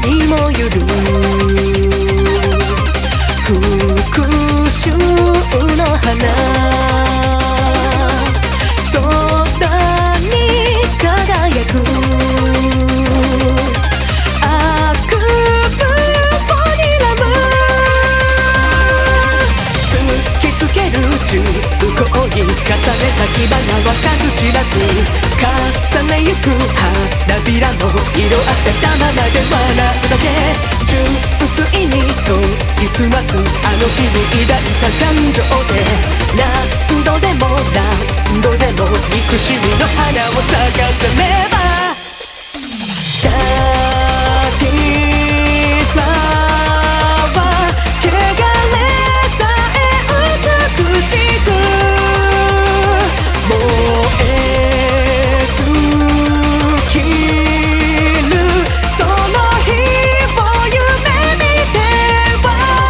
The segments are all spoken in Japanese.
にもゆる復讐の花空に輝く悪夢ボニラム突きつける銃口に重ねた火花は数知らず重ねゆく花びらも色あせたままで笑うだけ純粋に研ぎ澄ますあの日に抱いた感情で何度でも何度でも憎しみの花を咲かせればダーティーフラワー汚れさえ美しく燃え尽きるその日を夢見ては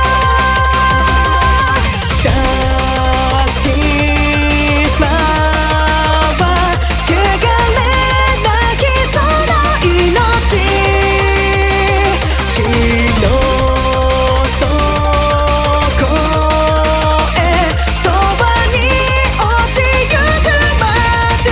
ダーティーフラワー汚れなきその命地の底へ永遠に落ちゆくまで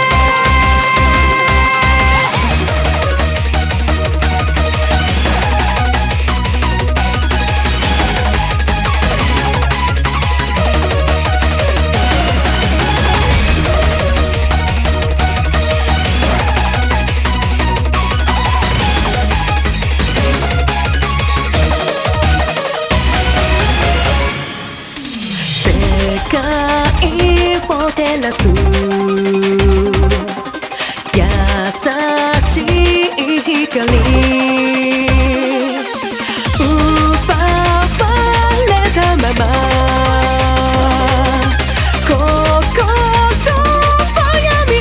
世界を照らす優しい光奪われたまま心は闇へ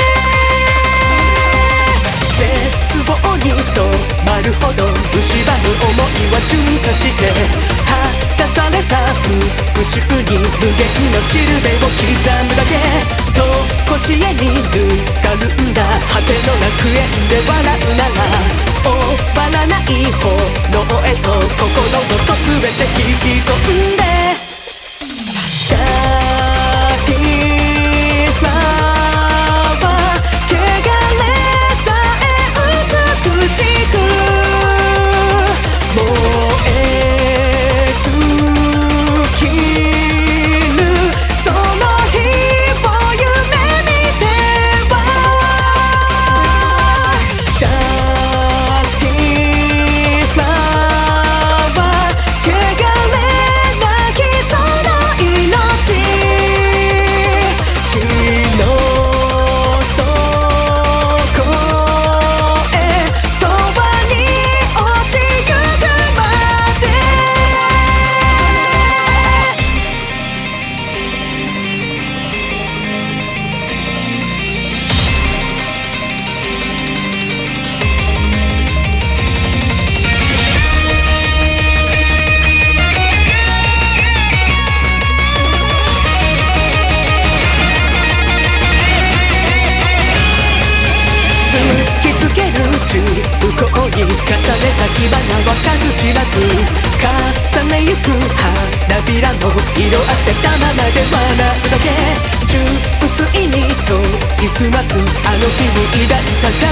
絶望に染まるほど蝕む想いは純化して果たされた復讐に無限のしるべを刻むだけとこしえにぬかるんだ果ての楽園で笑うなら終わらない炎へと心ごと全て引き込んでダーティーフラワー汚れさえ美しく燃え尽きるその日を夢見てはダーティーフラワー汚れなきその命地の底へ永遠に落ちゆくまで突きつける銃口に重ねた火花は数知らず重ねゆく花びらも色あせたままで笑うだけ純粋に研ぎ澄ますあの日に抱いた